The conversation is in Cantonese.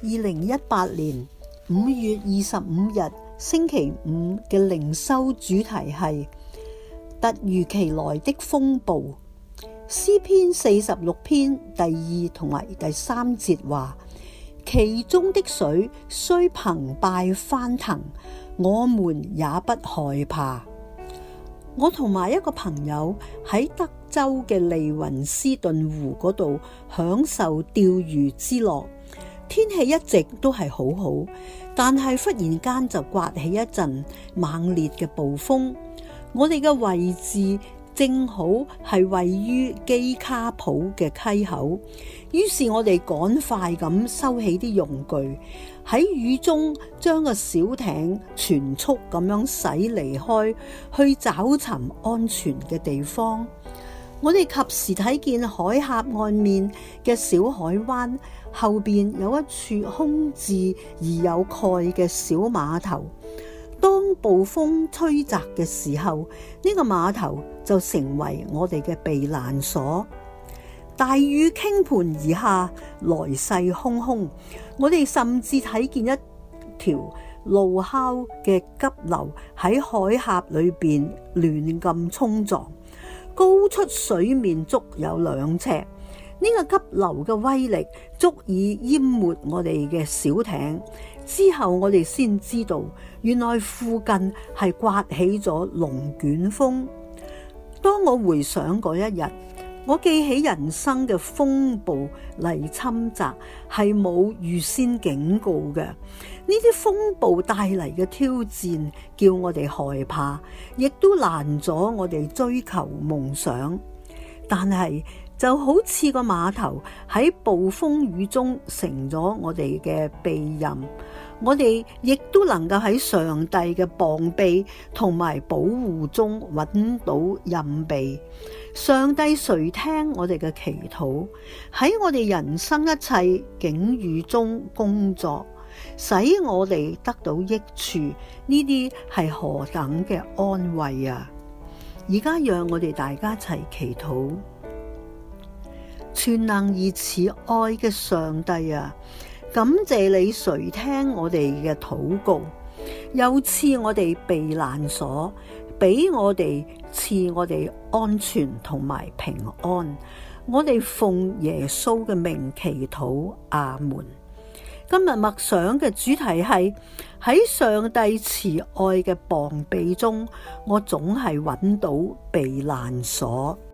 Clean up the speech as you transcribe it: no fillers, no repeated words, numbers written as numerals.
2018年5月25日星期五嘅靈修主題係突如其來的風暴。詩篇46篇第2同埋第3節話，其中的水雖澎湃翻騰，我們也不害怕。我同埋一個朋友喺德州嘅利雲斯頓湖嗰度享受釣魚之樂，天氣一直都係好好，但係忽然間就颳起一陣猛烈嘅暴風。我哋嘅位置正好係位於基卡普嘅溪口，於是我哋趕快咁收起啲用具，喺雨中將個小艇全速咁樣駛離開，去找尋安全嘅地方。我哋及時睇見海峽岸面嘅小海灣後邊有一處空置而有蓋嘅小碼頭。當暴風吹襲嘅時候，呢個碼頭就成為我哋嘅避難所。大雨傾盆而下，來勢洶洶，我哋甚至睇見一條怒吼嘅急流喺海峽裏邊亂咁衝撞，高出水面足有2尺。呢個急流嘅威力足以淹沒我哋嘅小艇。之後我哋先知道，原來附近係颳起咗龍捲風。當我回想嗰一日，我記起人生嘅風暴嚟侵襲係冇預先警告嘅。呢啲風暴帶嚟嘅挑戰叫我哋害怕，亦都攔咗我哋追求夢想。但係就好似個碼頭喺暴風雨中成咗我哋嘅庇蔭，我哋亦都能夠喺上帝嘅膀臂同埋保護中揾到蔭庇。上帝垂聽我哋嘅祈禱，喺我哋人生一切境遇中工作，使我哋得到益處。呢啲係何等嘅安慰啊！而家讓我哋大家一齊祈禱。全能而慈愛嘅上帝啊，感謝你垂聽我哋嘅禱告，又賜我哋避難所，俾我哋賜我哋安全同埋平安。我哋奉耶穌嘅名祈禱，阿門。今日默想嘅主題係喺上帝慈愛嘅膀臂中，我總係揾到避難所。